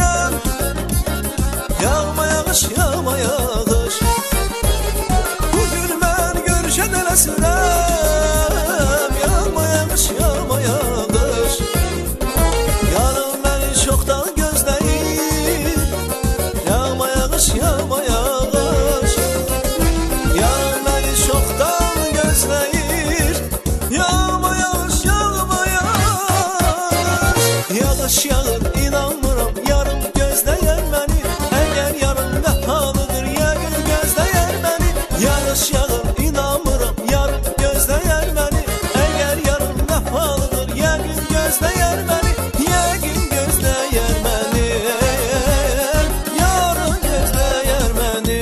Yağma yağış, yağma yağış. Bugün ben görüşen elesirem. Yağma yağış, yağma yağış. Yarın beni çoktan gözleyir. Yağma yağış, yağma yağış. Yarın beni çoktan gözleyir. Yağma yağış, yağma yağış. Yağış yağır inanmıram, yarın gözleyer beni. Eğer yarın vefalıdır yağın gözleyer beni. Yağış yağır inanmıram, yarın gözleyer beni. Eğer yarın vefalıdır yağın gözleyer beni. Yağın gözleyer beni. Yarın gözleyer beni.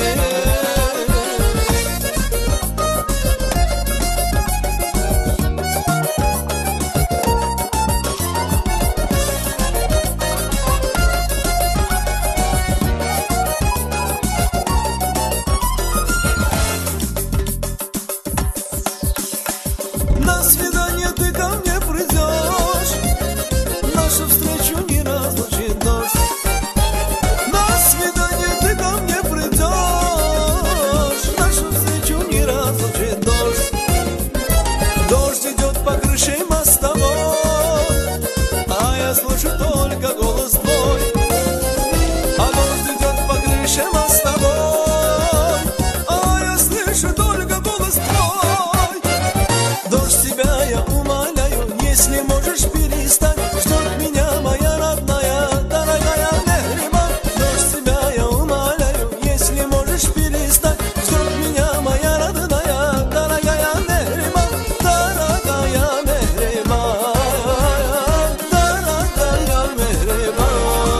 На свидание ты ко мне придешь, нашу встречу не разлучит дождь. На свидание ты ко мне придешь, нашу встречу не разлучит дождь. Дождь идет по крыше мостовой, а я слышу только голос твой. А дождь идет по крыше мостовой, а я слышу только голос твой. Дождь, тебя я умоляю, если можешь перестать, ждет меня моя родная, дорогая Мехриман. Дождь, тебя я умоляю, если можешь перестать, ждет меня моя родная, дорогая Мехриман, дорогая Мехриман, дорогая Мехриман.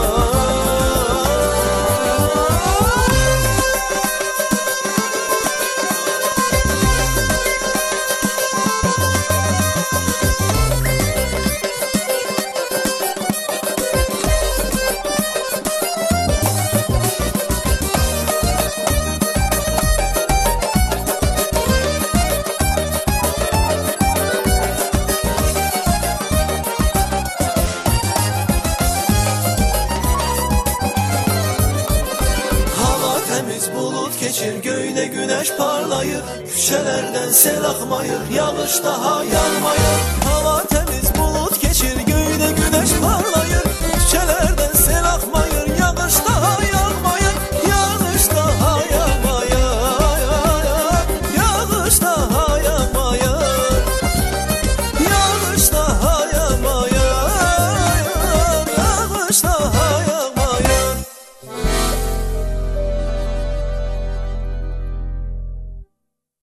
Hava temiz, bulut keçir, göyde güneş parlayır. Küçelerden sel akmayır, yağış daha yağmayır.